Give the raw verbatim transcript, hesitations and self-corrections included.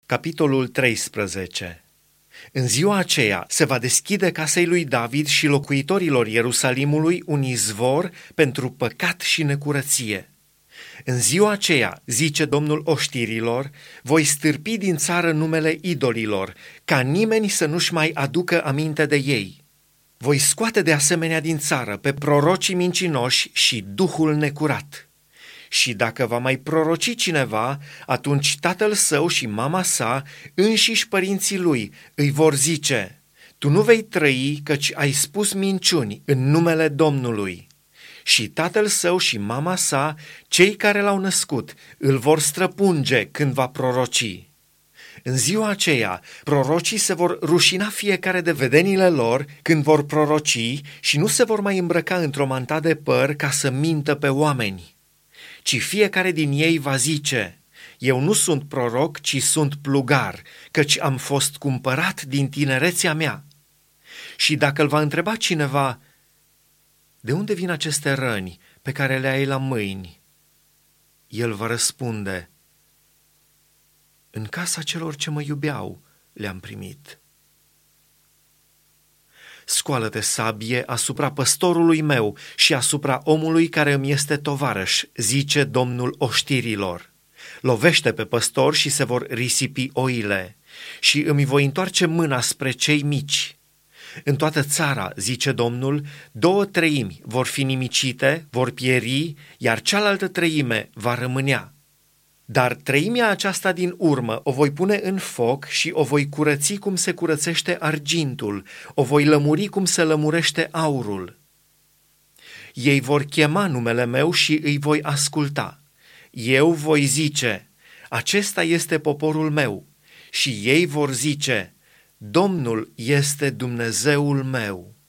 Capitolul treisprezece. În ziua aceea se va deschide casei lui David și locuitorilor Ierusalimului un izvor pentru păcat și necurăție. În ziua aceea, zice Domnul oștirilor, voi stârpi din țară numele idolilor, ca nimeni să nu-și mai aducă aminte de ei. Voi scoate de asemenea din țară pe prorocii mincinoși și duhul necurat. Și dacă va mai proroci cineva, atunci tatăl său și mama sa, înșiși părinții lui, îi vor zice: tu nu vei trăi, căci ai spus minciuni în numele Domnului. Și tatăl său și mama sa, cei care l-au născut, îl vor străpunge când va proroci. În ziua aceea, prorocii se vor rușina fiecare de vedenile lor când vor proroci și nu se vor mai îmbrăca într-o manta de păr ca să mintă pe oameni, ci fiecare din ei va zice: eu nu sunt proroc, ci sunt plugar, căci am fost cumpărat din tinerețea mea. Și dacă îl va întreba cineva: de unde vin aceste răni pe care le ai la mâini? El va răspunde: în casa celor ce mă iubeau le-am primit. Scoală-te, sabie, asupra păstorului meu și asupra omului care îmi este tovarăș, zice Domnul oștirilor. Lovește pe păstor și se vor risipi oile și îmi voi întoarce mâna spre cei mici. În toată țara, zice Domnul, două treimi vor fi nimicite, vor pieri, iar cealaltă treime va rămânea. Dar treimea aceasta din urmă o voi pune în foc și o voi curăți cum se curățește argintul, o voi lămuri cum se lămurește aurul. Ei vor chema numele meu și îi voi asculta. Eu voi zice: acesta este poporul meu, și ei vor zice: Domnul este Dumnezeul meu.